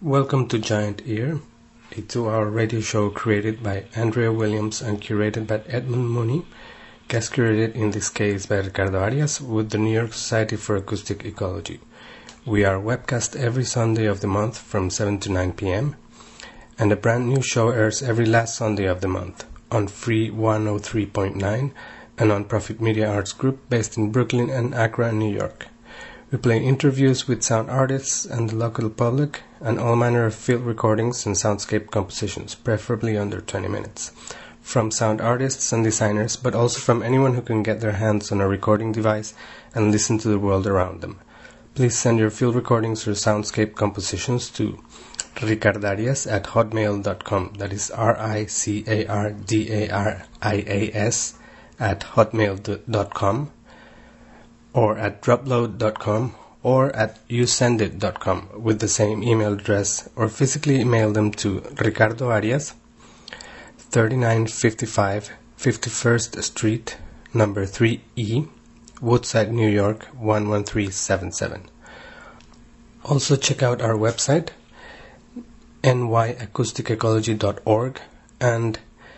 Welcome to Giant Ear, a 2-hour radio show created by Andrea Williams and curated by Edmund Mooney, guest curated in this case by Ricardo Arias with the New York Society for Acoustic Ecology. We are webcast every Sunday of the month from 7 to 9 p.m., and a brand new show airs every last Sunday of the month on Free 103.9, a non-profit media arts group based in Brooklyn and Accra, New York. We play interviews with sound artists and the local public, and all manner of field recordings and soundscape compositions, preferably under 20 minutes, from sound artists and designers, but also from anyone who can get their hands on a recording device and listen to the world around them. Please send your field recordings or soundscape compositions to ricardarias@hotmail.com. That is RICARDARIAS @hotmail.com, or at dropload.com, or at yousendit.com with the same email address, or physically email them to Ricardo Arias, 3955 51st Street, number 3E, Woodside, New York, 11377. Also check out our website, nyacoustiecology.org and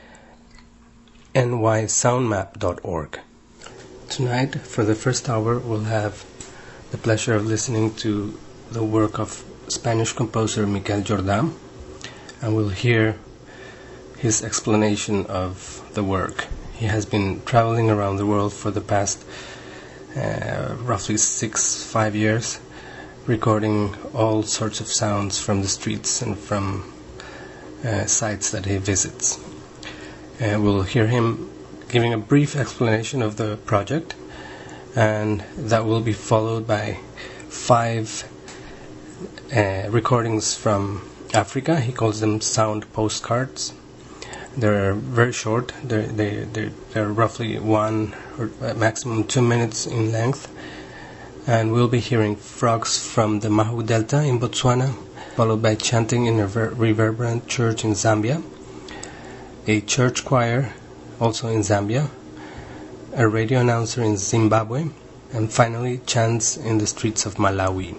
nysoundmap.org. Tonight, for the first hour, we'll have the pleasure of listening to the work of Spanish composer Miquel Jordán, and we'll hear his explanation of the work. He has been traveling around the world for the past roughly 5 years, recording all sorts of sounds from the streets and from sites that he visits. We'll hear him giving a brief explanation of the project, and that will be followed by 5 recordings from Africa. He calls them sound postcards. They're very short. They're roughly 1 or maximum 2 minutes in length, and we'll be hearing frogs from the Mahu Delta in Botswana, followed by chanting in a reverberant church in Zambia, a church choir also in Zambia, a radio announcer in Zimbabwe, and finally chants in the streets of Malawi.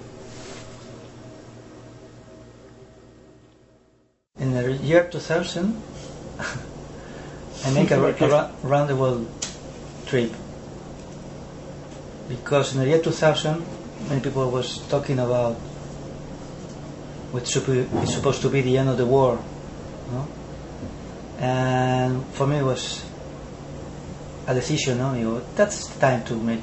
In the year 2000, I make a round the world trip, because in the year 2000 many people was talking about what's supposed to be the end of the war, no? And for me it was a decision, no? That's time to make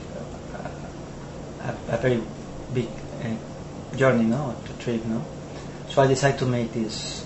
a very big journey, no? To trip, no? So I decided to make this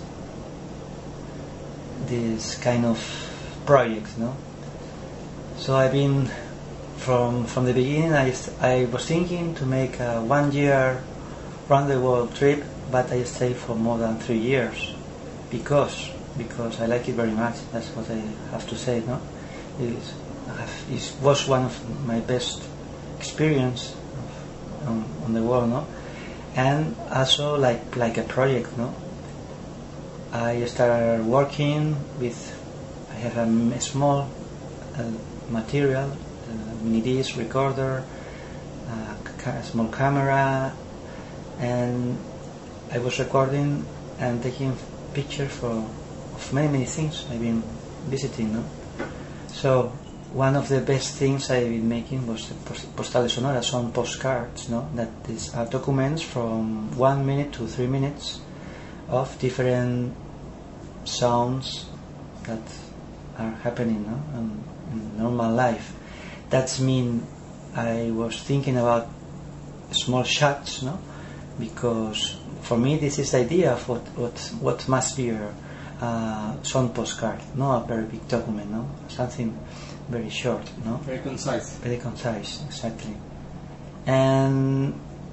kind of project, no? So I've been from the beginning. I was thinking to make a 1 year round the world trip, but I stayed for more than 3 years because I like it very much. That's what I have to say, no? It was one of my best experience on the world, no? And also like a project, no? I started working with. I have a small material, mini disc recorder, a small camera, and I was recording and taking pictures of many things I've been visiting, no? So one of the best things I've been making was the postales sonoras, some postcards, no? That are documents from 1 minute to 3 minutes of different sounds that are happening, no? In normal life. That's mean I was thinking about small shots, no? Because for me this is the idea of what must be a sound postcard, not a very big document, no? Something very short, no? Very concise. Very concise, exactly. And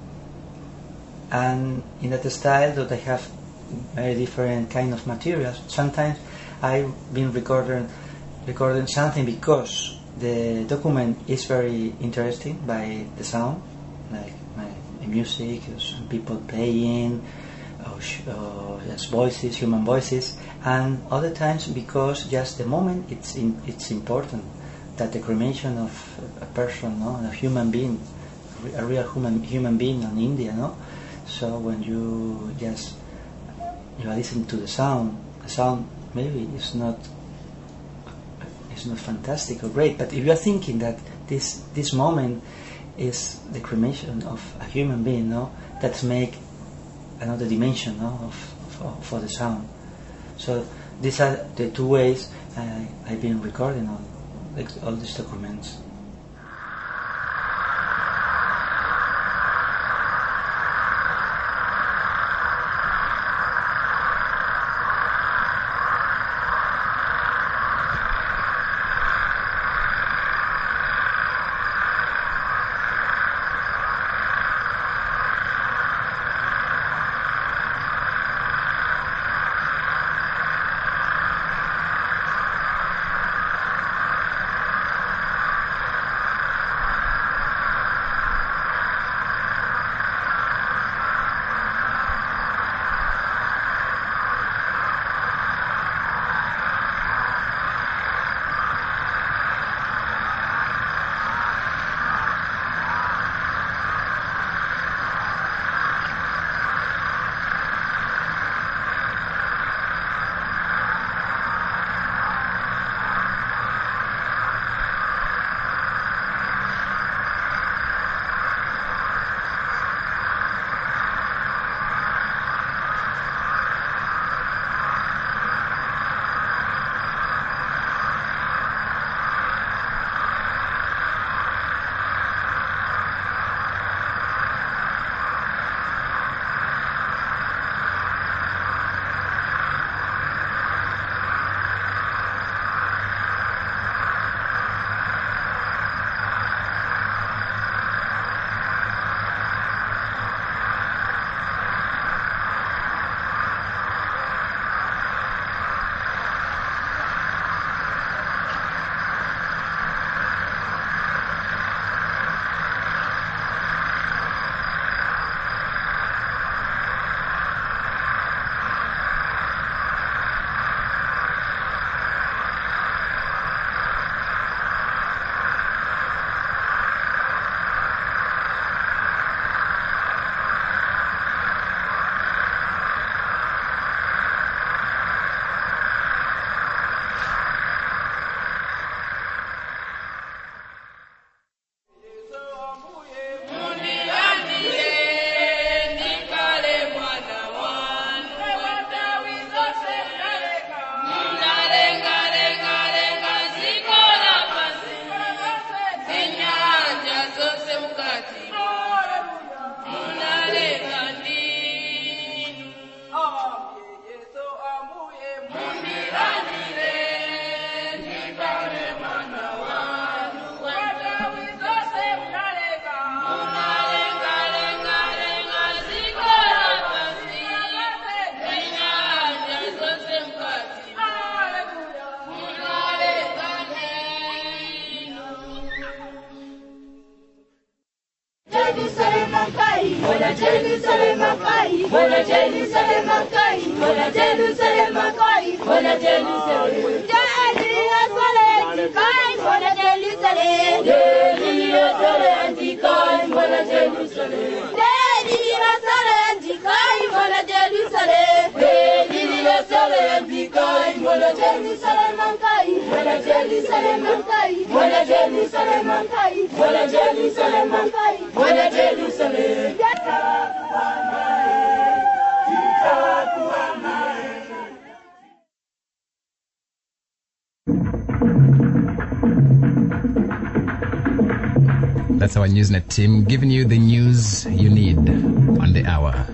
in that style that I have very different kind of materials. Sometimes I've been recording something because the document is very interesting by the sound, like the music, some people playing, or just voices, human voices, and other times because just the moment it's important, that the cremation of a person, no, a human being, a real human being in India, no. So when you just you are listening to the sound maybe is not fantastic or great, but if you are thinking that this moment is the cremation of a human being, no, that's make another dimension, no, for the sound. So these are the two ways I've been recording all these documents. That's our Newsnet team giving you the news you need on the hour.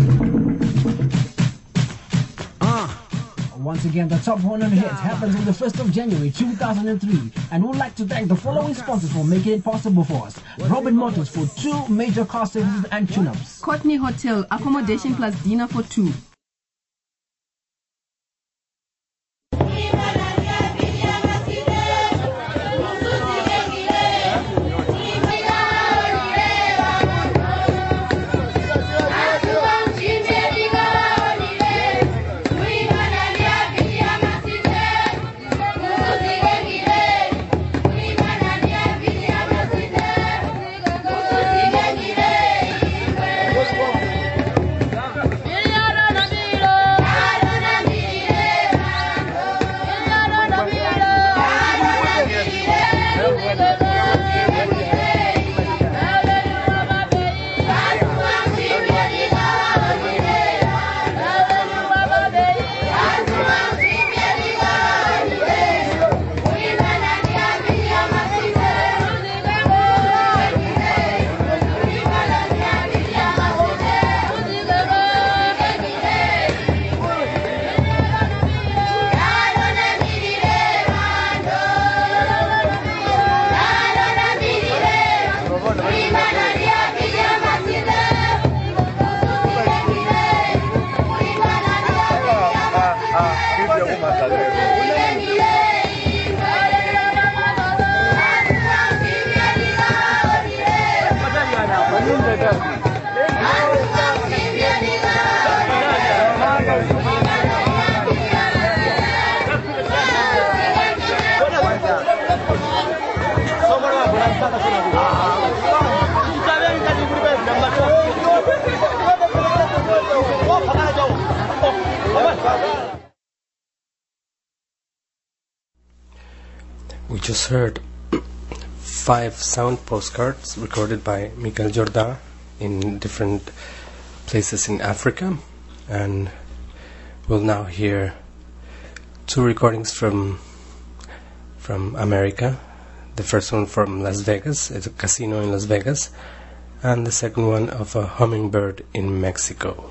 Once again, the Top 100 Hits happens on the 1st of January 2003, and we'd like to thank the following sponsors for making it possible for us. Robin Motors for 2 major car services and tune-ups. Courtney Hotel, accommodation plus dinner for 2. just heard 5 sound postcards recorded by Miquel Jordà in different places in Africa, and we'll now hear 2 recordings from America. The first one from Las Vegas, it's a casino in Las Vegas, and the second one of a hummingbird in Mexico.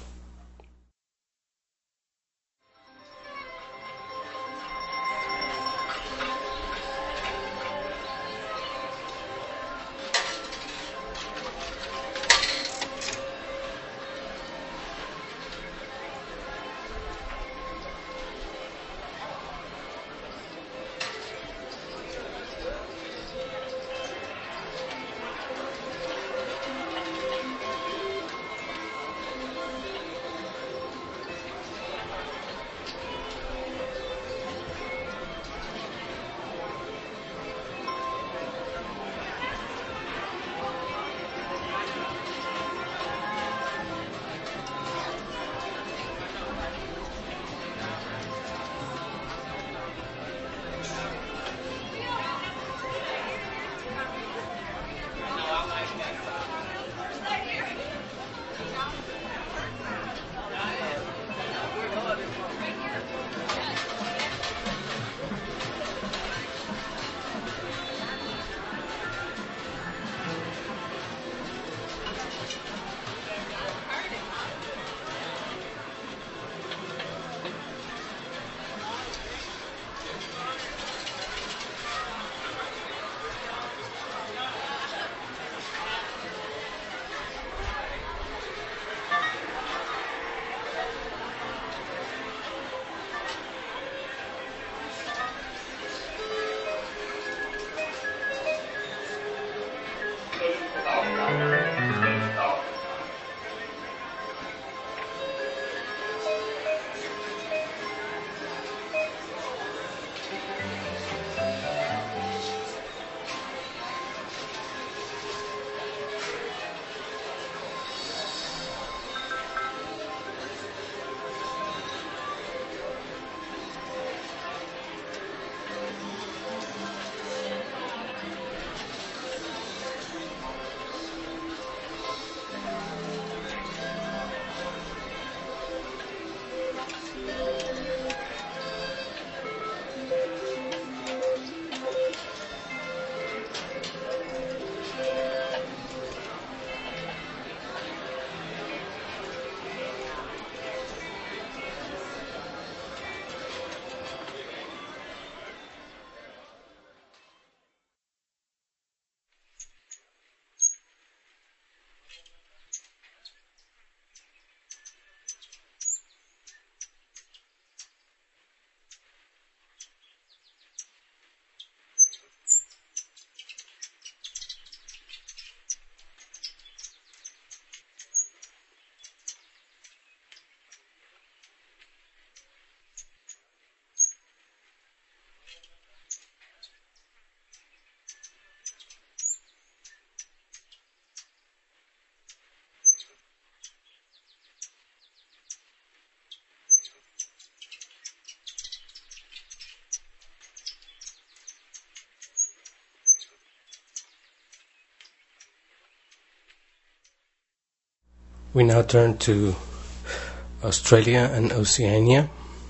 We now turn to Australia and Oceania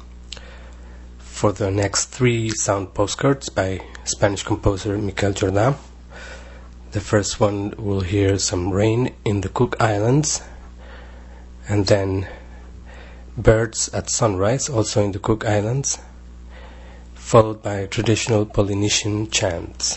for the next 3 sound postcards by Spanish composer Miquel Jordà. The first one we'll hear some rain in the Cook Islands, and then birds at sunrise, also in the Cook Islands, followed by traditional Polynesian chants.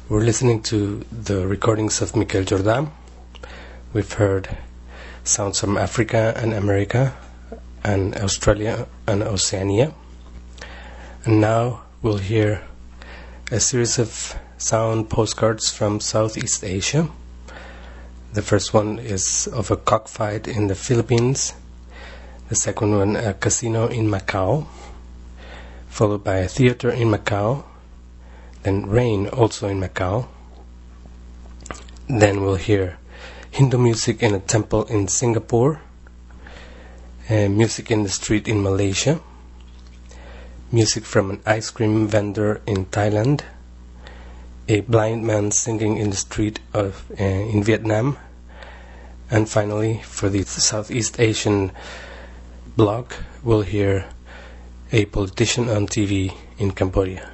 We're listening to the recordings of Miquel Jordà. We've heard sounds from Africa and America and Australia and Oceania. And now we'll hear a series of sound postcards from Southeast Asia. The first one is of a cockfight in the Philippines. The second one, a casino in Macau, followed by a theater in Macau, then rain also in Macau. Then we'll hear Hindu music in a temple in Singapore, music in the street in Malaysia, music from an ice cream vendor in Thailand, a blind man singing in the street in Vietnam, and finally, for the Southeast Asian block, we'll hear a politician on TV in Cambodia.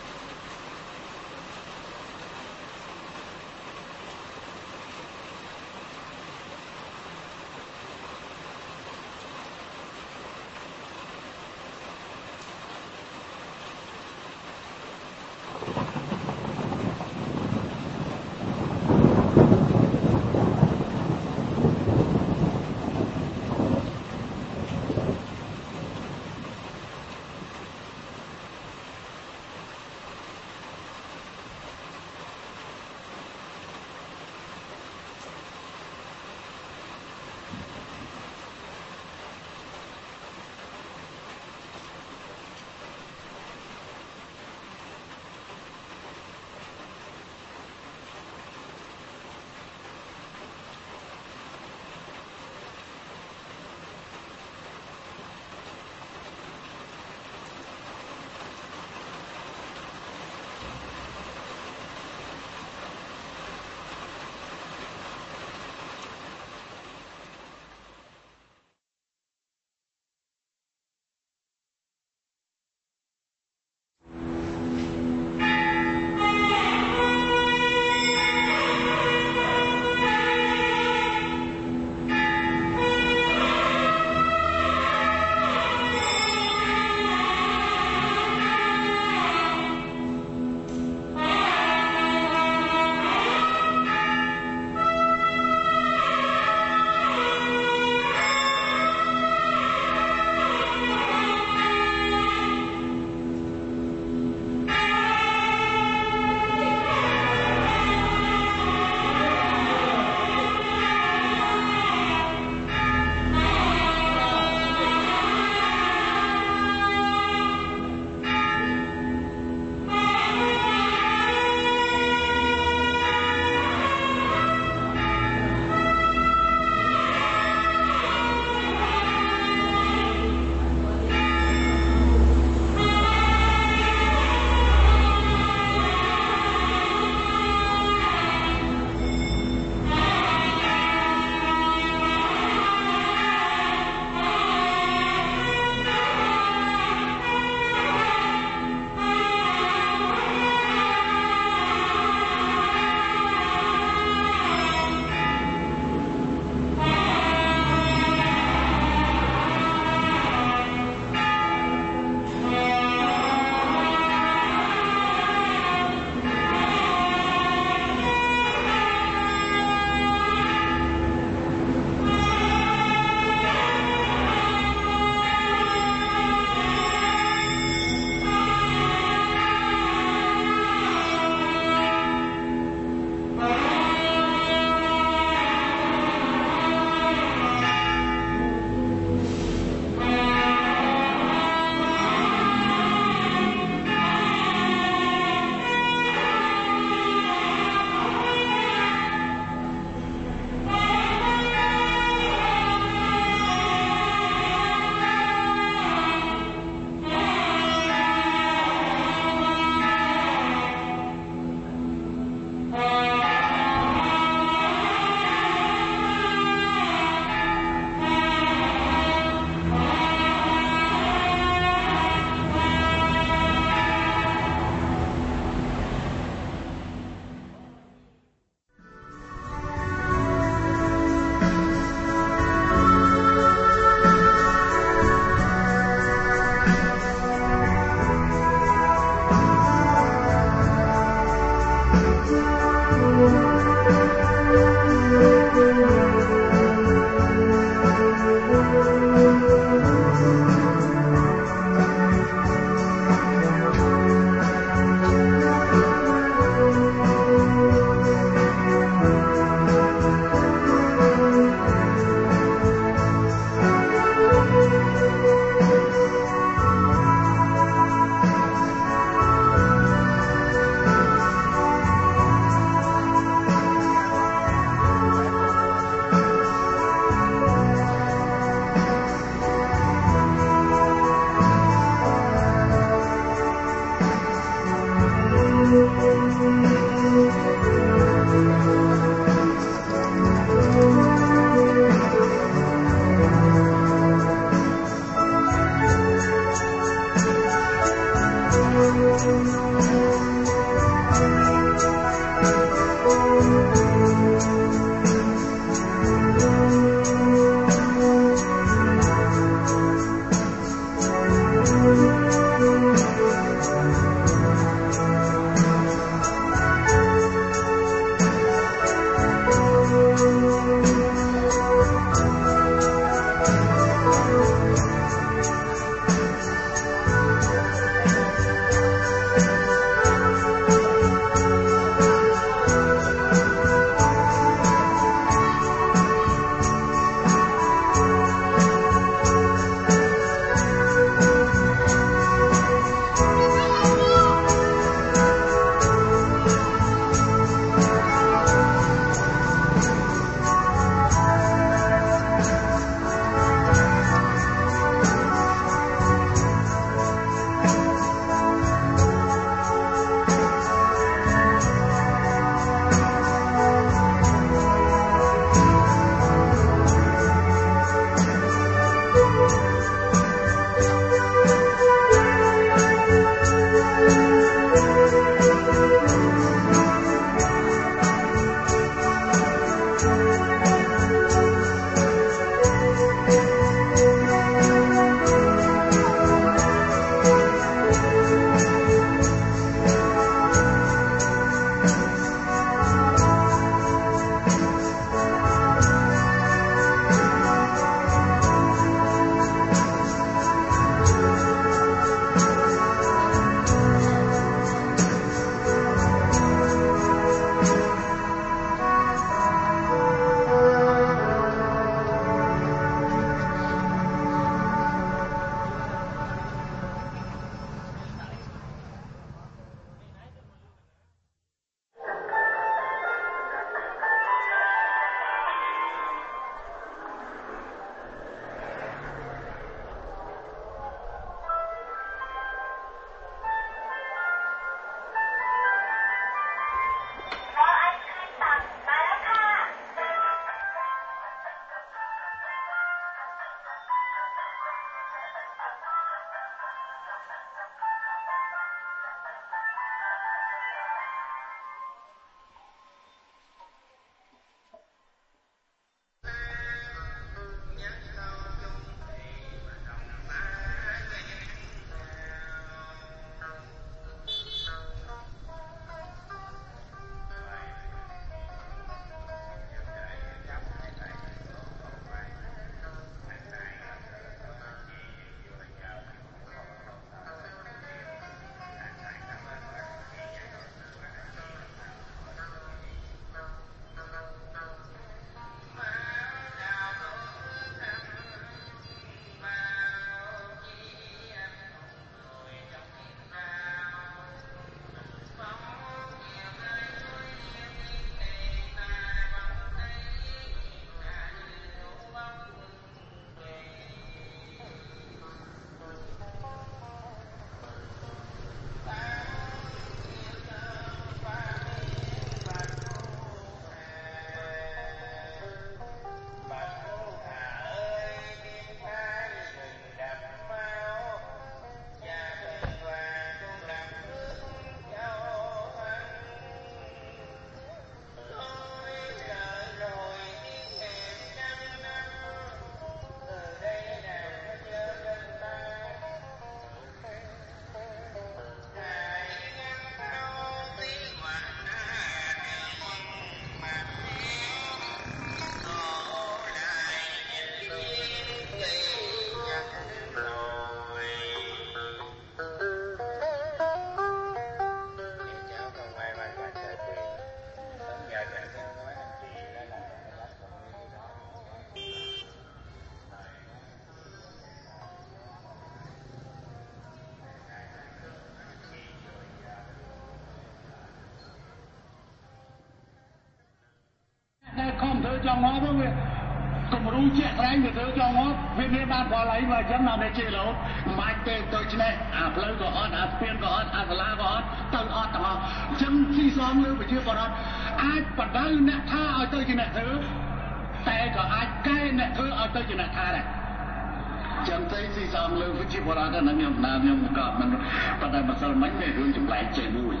trong ngó với cùng rú chuyện này người thưa trong ngó viên viên ban qua lấy và chấm nào để chơi lỗ mai tên tôi chứ này pleu có hot spin có hot la có hot từ hot tao chấm si xóm lưu phải chưa còn hot ai bắt đầu nè tha ở tôi chứ này thứแต่ก็อาจใกล้เนี่ยคือเอาตัวจีนท่าเนี่ยจำใจสิสามเลยฟิจิปรากันนั่นยังน้ำยังมุกมันประเดี๋ยวมาสารมันเนี่ยเรื่องจุ่มไหลใจบุย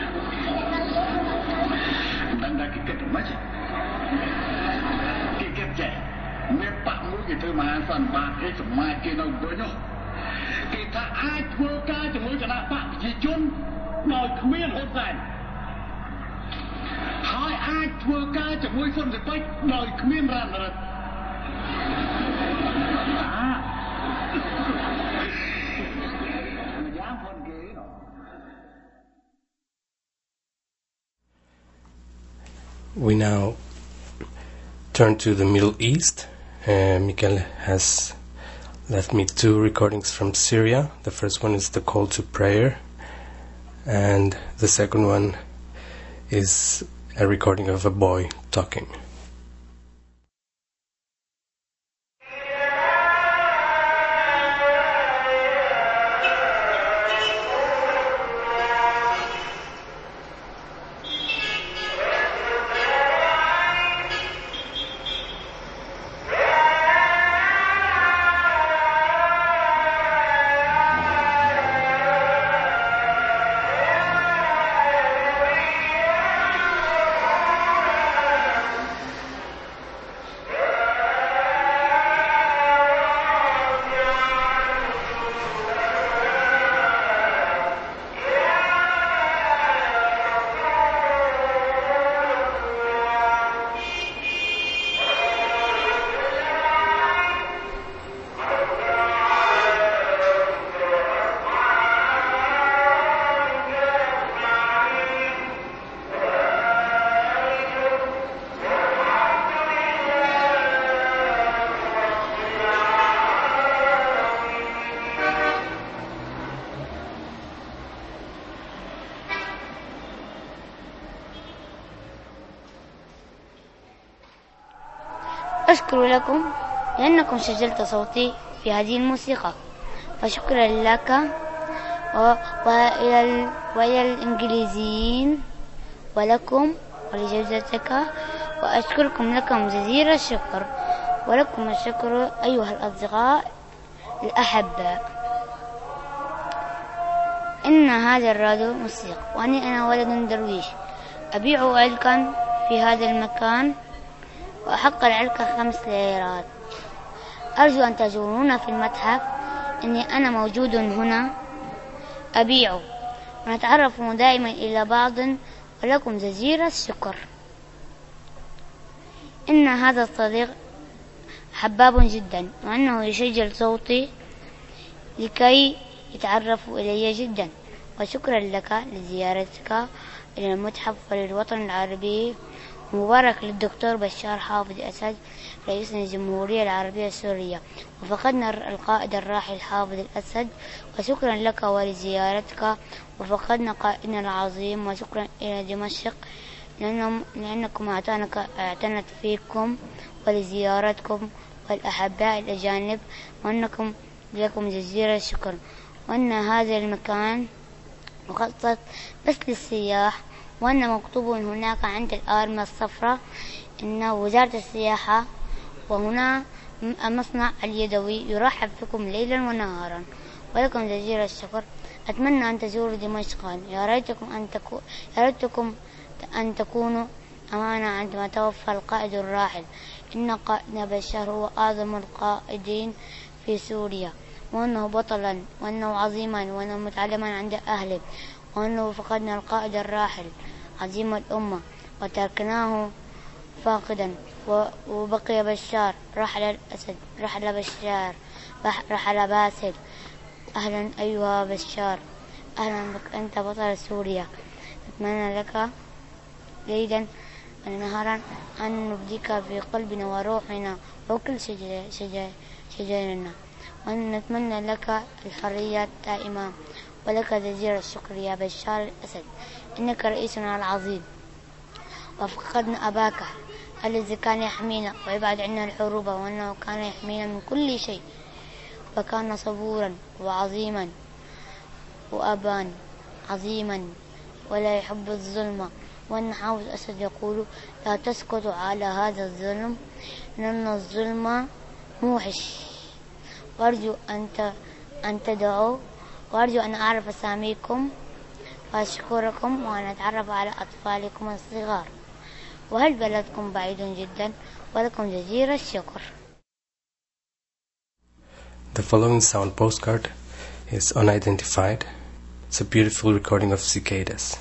ดังนั้นกิจไม่ใช่กิจใจเมื่อปะมุ้ยเธอมาสันปะให้สมัยกินเอาด้วยเนาะกิจถ้าอาจเวอร์กาจะมุ้ยจะน่าปะจีจุนหน่อยเมียนโหดใส่ហើយអាចធ្វើការជាមួយសុនសិពេចដោយគ្មានរ៉ាន់រ៉ិត We now turn to the Middle East. Mikel has left me 2 recordings from Syria. The first one is the call to prayer, and the second one is a recording of a boy talking. أشكر لكم لأنكم سجلت صوتي في هذه الموسيقى، فشكرا لك وإلى الإنجليزيين ولكم ولجوزتك، وأشكركم لكم جزيل الشكر، ولكم الشكر أيها الأصدقاء الأحباء. إن هذا الراديو موسيقى، وأني أنا ولد درويش أبيع علكا في هذا المكان، وأحق العلكة 5 ليرات. أرجو أن تزورونا في المتحف، إني أنا موجود هنا أبيع، ونتعرف دائما إلى بعض، ولكم جزيل الشكر. إن هذا الصديق حباب جدا، وأنه يسجل صوتي لكي يتعرفوا إلي جدا، وشكرا لك لزيارتك إلى المتحف وللوطن العربي. مبارك للدكتور بشار حافظ أسد رئيس الجمهورية العربية السورية، وفقدنا القائد الراحل حافظ الأسد، وشكرا لك ولزيارتك. وفقدنا قائدنا العظيم، وشكرا إلى دمشق لأنكم اعتنت فيكم ولزيارتكم والأحباء الأجانب، وأنكم لكم جزيل الشكر. وأن هذا المكان مخصص بس للسياح، وأن مكتوب هناك عند الآرمة الصفراء إن وزارة السياحة، وهنا المصنع اليدوي يرحب بكم ليلا ونهارا، ولكم جزيل الشكر. أتمنى أن تزوروا دمشق. يا ريتكم أن تكونوا أمانا عندما توفى القائد الراحل. إن قائدنا بشار هو أعظم القائدين في سوريا، وأنه بطلا، وأنه عظيما، وأنه متعلما عند أهله، وأنه فقدنا القائد الراحل عظيم الأمة وتركناه فاقدا، وبقي بشار. رحل الأسد، رحل بشار، رحل باسل. أهلا أيها بشار، أهلا بك، أنت بطل سوريا. أتمنى لك ليلا ونهارا أن نبديك في قلبنا وروحنا وكل شجرنا، وأن نتمنى لك الحرية دائما، ولك جزيل الشكر يا بشار الأسد، إنك رئيسنا العظيم. وفقدنا أباك الذي كان يحمينا ويبعد عنا الحروب، وأنه كان يحمينا من كل شيء، وكان صبورا وعظيما وأبا عظيما ولا يحب الظلم. وأن حافظ أسد يقول: لا تسكتوا على هذا الظلم، لأن الظلم موحش. وأرجو أن تدعوا، وأرجو أن أعرف أساميكم وأشكركم، وأن أتعرف على أطفالكم الصغار. وهل بلدكم بعيد جدا ولكم جزير الشكر. The following sound postcard is unidentified. It's a beautiful recording of cicadas.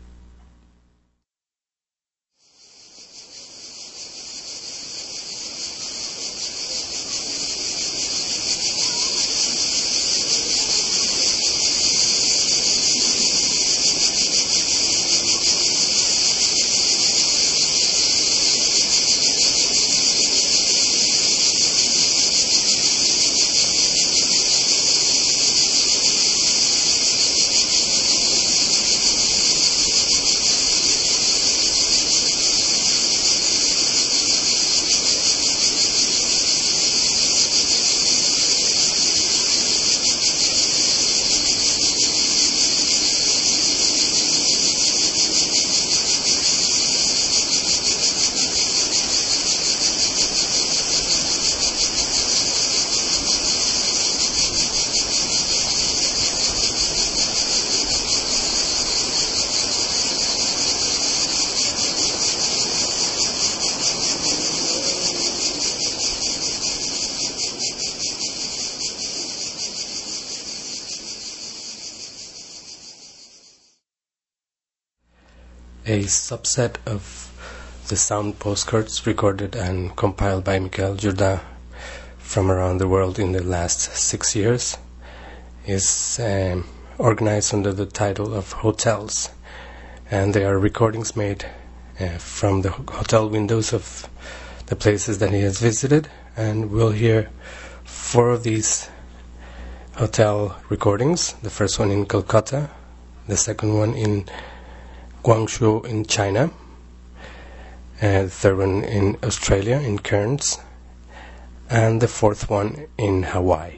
A subset of the sound postcards recorded and compiled by Michael Jourdain from around the world in the last 6 years is organized under the title of Hotels, and they are recordings made from the hotel windows of the places that he has visited, and we'll hear 4 of these hotel recordings. The first one in Calcutta, the second one in Guangzhou in China, and the third one in Australia in Cairns, and the fourth one in Hawaii.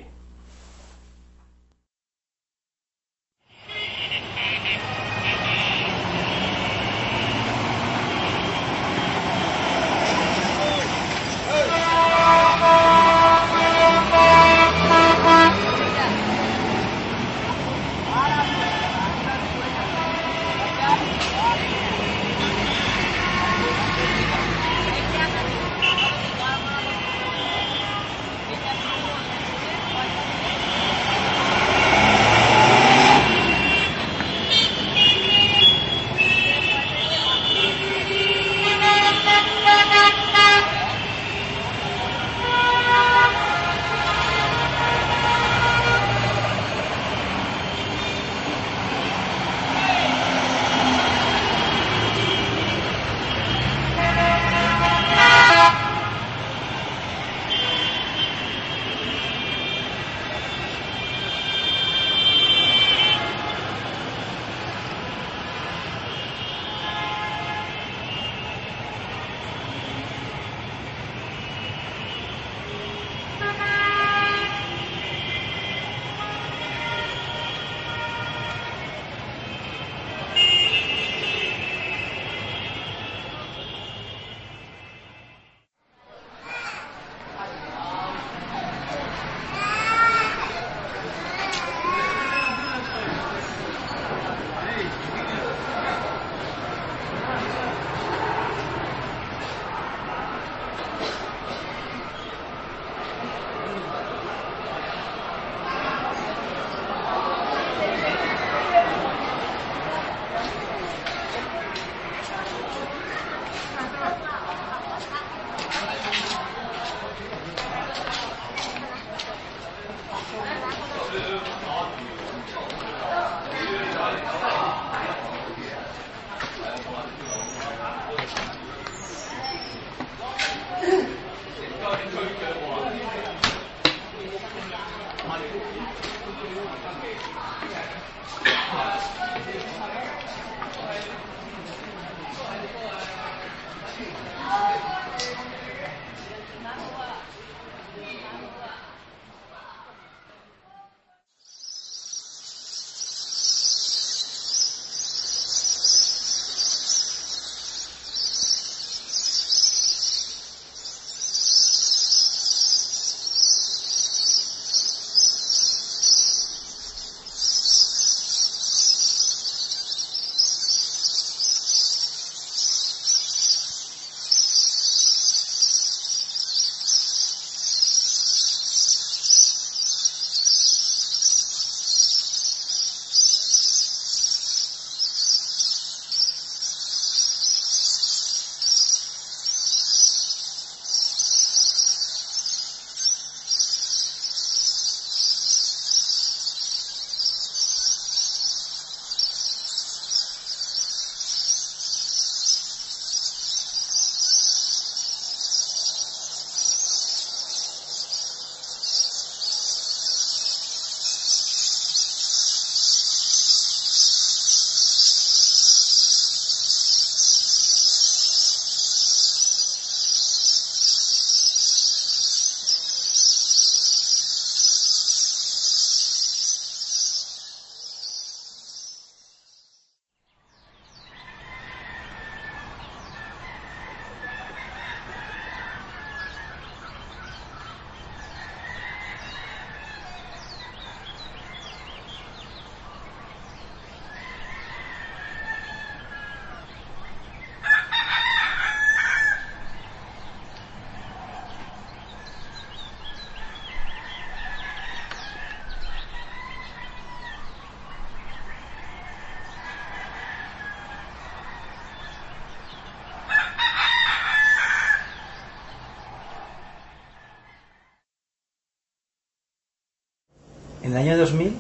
En el año 2000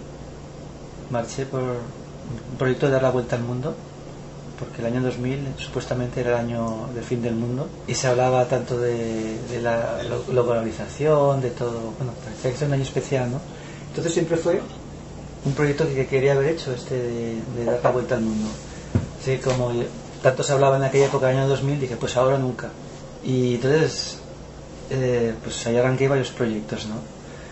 marché por un proyecto de dar la vuelta al mundo, porque el año 2000 supuestamente era el año del fin del mundo y se hablaba tanto de la globalización, de todo, bueno, parecía que era un año especial, ¿no? Entonces siempre fue un proyecto que quería haber hecho, de dar la vuelta al mundo. Así como tanto se hablaba en aquella época del año 2000, dije, pues ahora nunca. Y entonces pues ahí arranqué varios proyectos, ¿no?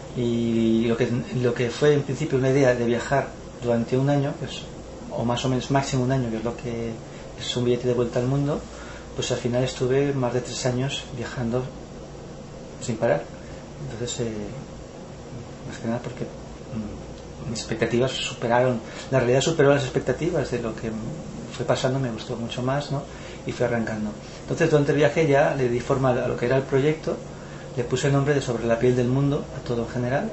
Y lo que fue en principio una idea de viajar durante un año, pues, o más o menos máximo un año, que es lo que es un billete de vuelta al mundo, pues al final estuve más de 3 años viajando sin parar. Entonces más que nada porque mis expectativas superaron, la realidad superó las expectativas de lo que fue pasando, me gustó mucho más, ¿no? Y fui arrancando. Entonces durante el viaje ya le di forma a lo que era el proyecto, le puse el nombre de Sobre la piel del mundo a todo en general,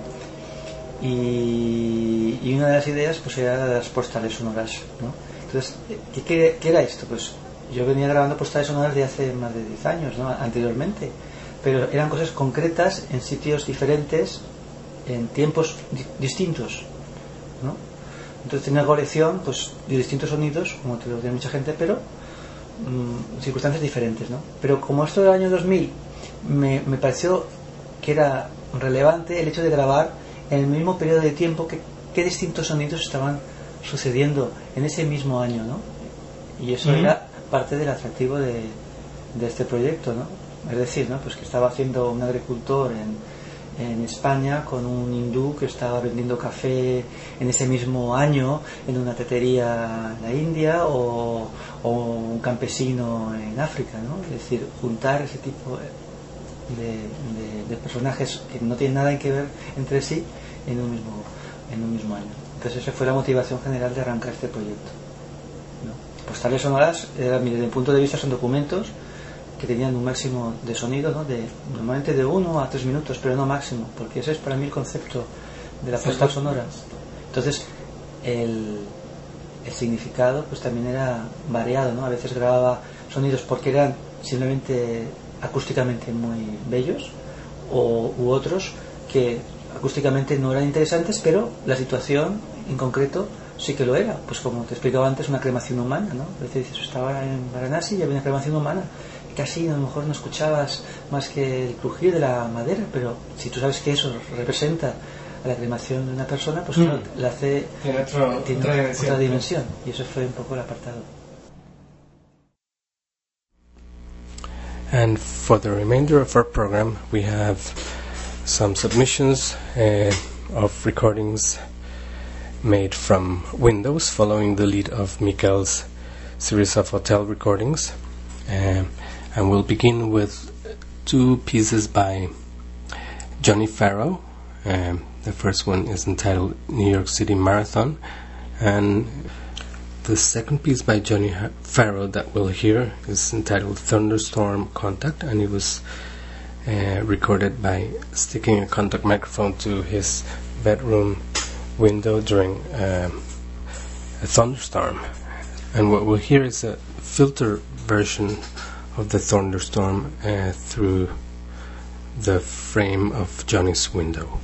y una de las ideas pues era las postales sonoras, ¿no? Entonces, ¿qué era esto? Pues yo venía grabando postales sonoras de hace más de 10 años, ¿no? Anteriormente, pero eran cosas concretas en sitios diferentes, en tiempos distintos, ¿no? Entonces tenía una colección pues de distintos sonidos, como te lo tiene mucha gente, pero circunstancias diferentes, ¿no? Pero como esto del año 2000 me pareció que era relevante el hecho de grabar en el mismo periodo de tiempo qué distintos sonidos estaban sucediendo en ese mismo año, ¿no? Y eso era parte del atractivo de este proyecto, ¿no? Es decir, ¿no? Pues que estaba haciendo un agricultor en España con un hindú que estaba vendiendo café en ese mismo año en una tetería en la India, o un campesino en África, ¿no? Es decir, juntar ese tipo de personajes que no tienen nada que ver entre sí en un mismo año. Entonces esa fue la motivación general de arrancar este proyecto, ¿no? Postales sonoras, desde mi punto de vista, son documentos que tenían un máximo de sonido, ¿no? Normalmente de 1 a 3 minutos, pero no máximo, porque ese es para mí el concepto de la postal sonora. Entonces el significado pues también era variado, ¿no? A veces grababa sonidos porque eran simplemente acústicamente muy bellos, u otros que acústicamente no eran interesantes, pero la situación en concreto sí que lo era. Pues como te explicaba antes, una cremación humana, ¿no? A veces estaba en Varanasi y había una cremación humana, casi a lo mejor no escuchabas más que el crujir de la madera, pero si tú sabes que eso representa a la cremación de una persona, pues claro, la hace, tiene otra dimensión. Y eso fue un poco el apartado. And for the remainder of our program, we have some submissions of recordings made from Windows, following the lead of Mikael's series of hotel recordings. And we'll begin with two pieces by Johnny Farrow. The first one is entitled New York City Marathon, and the second piece by Johnny Farrow that we'll hear is entitled Thunderstorm Contact, and it was recorded by sticking a contact microphone to his bedroom window during a thunderstorm. And what we'll hear is a filter version of the thunderstorm through the frame of Johnny's window.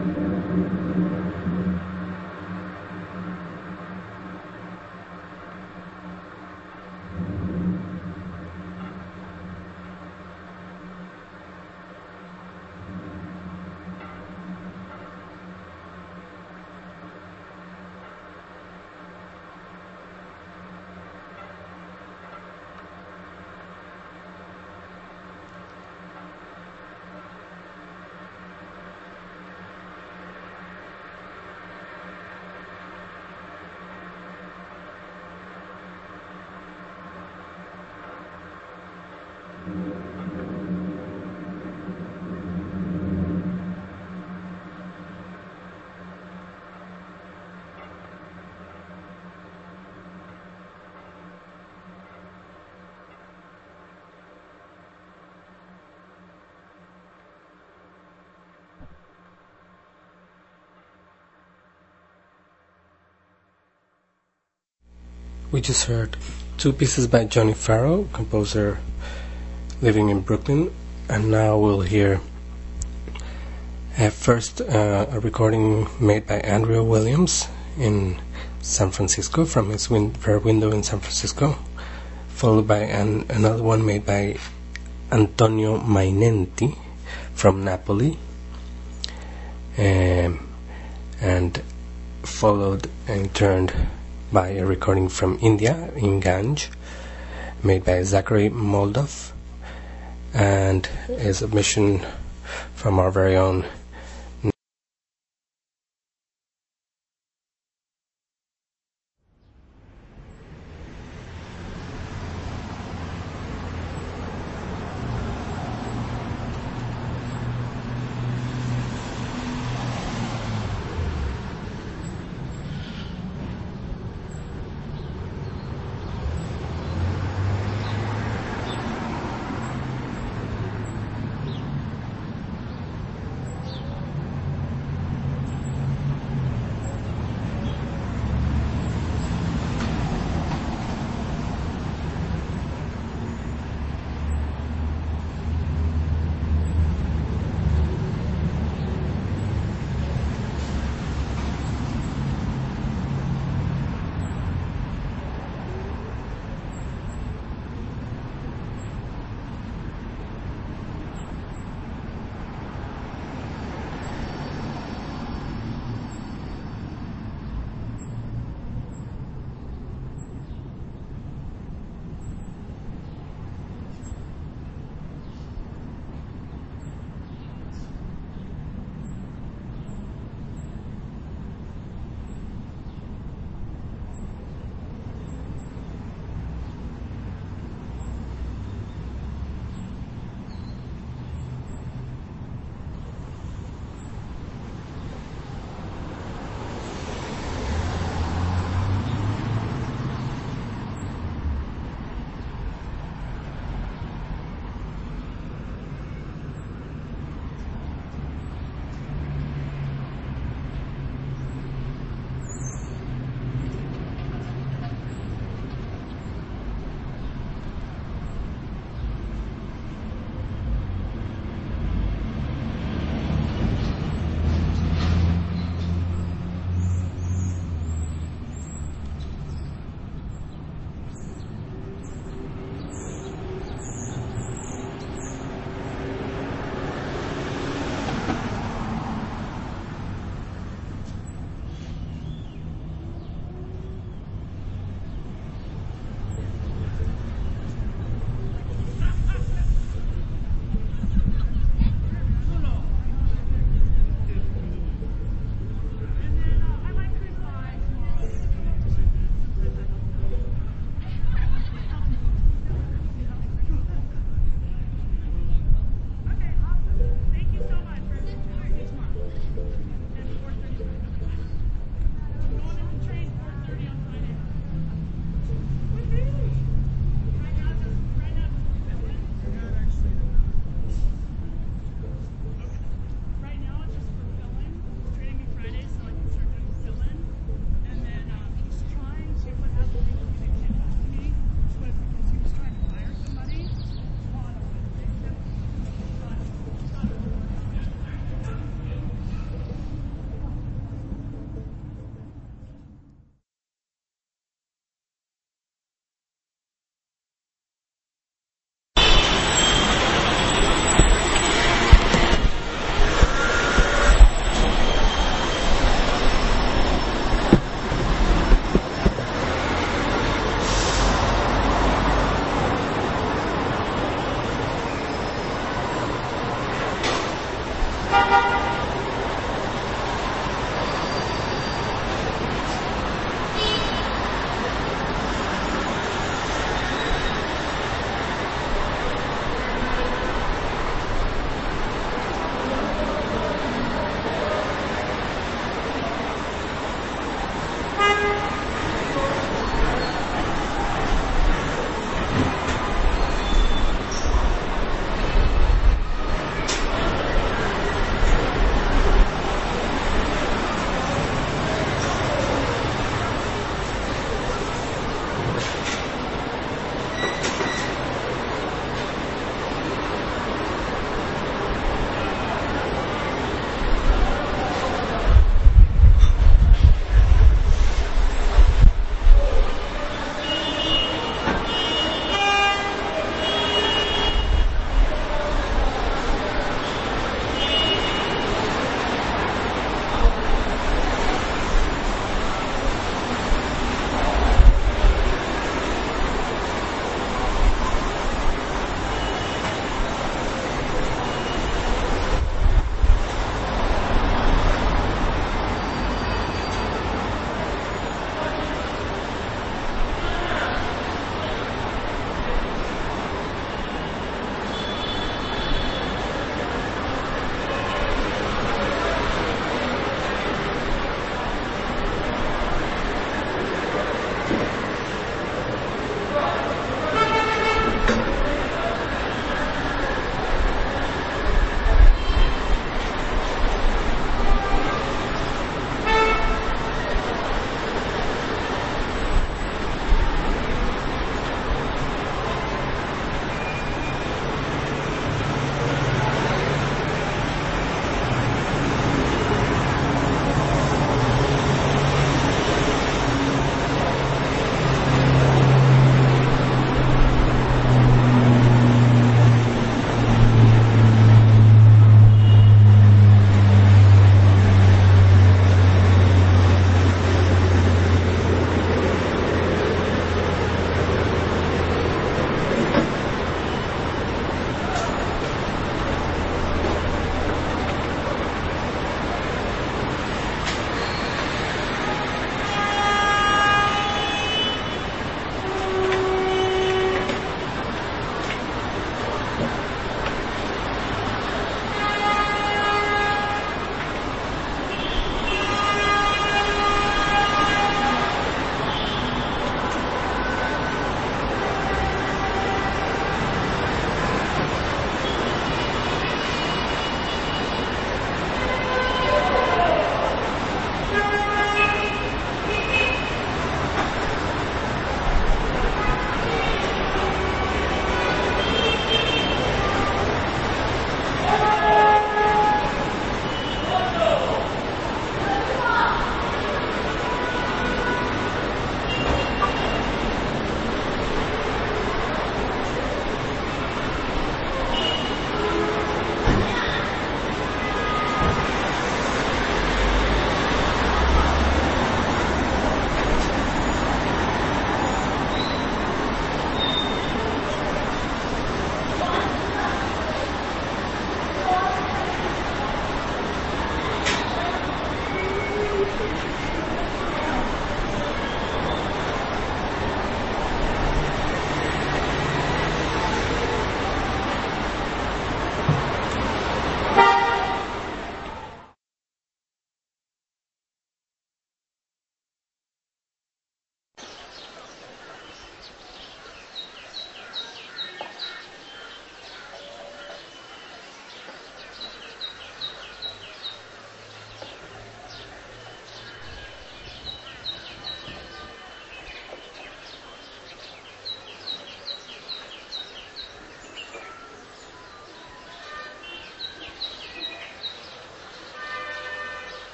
We just heard two pieces by Johnny Farrow, composer living in Brooklyn, and now we'll hear first a recording made by Andrea Williams in San Francisco, from his Her Window in San Francisco, followed by another one made by Antonio Mainenti from Napoli, and followed in turn by a recording from India in Ganj, made by Zachary Moldoff, and a submission from our very own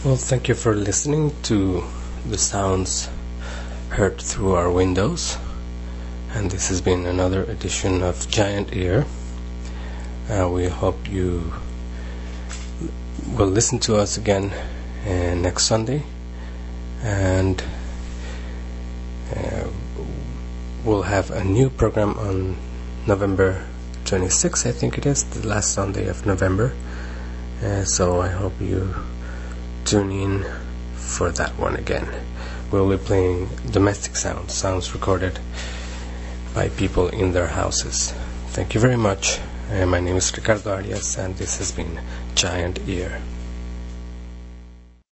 Well, thank you for listening to the sounds heard through our windows. And this has been another edition of Giant Ear. We hope you will listen to us again next Sunday. And we'll have a new program on November 26th, I think it is, the last Sunday of November. So I hope you tune in for that one again. We'll be playing domestic sounds recorded by people in their houses. Thank you very much. My name is Ricardo Arias, and this has been Giant Ear.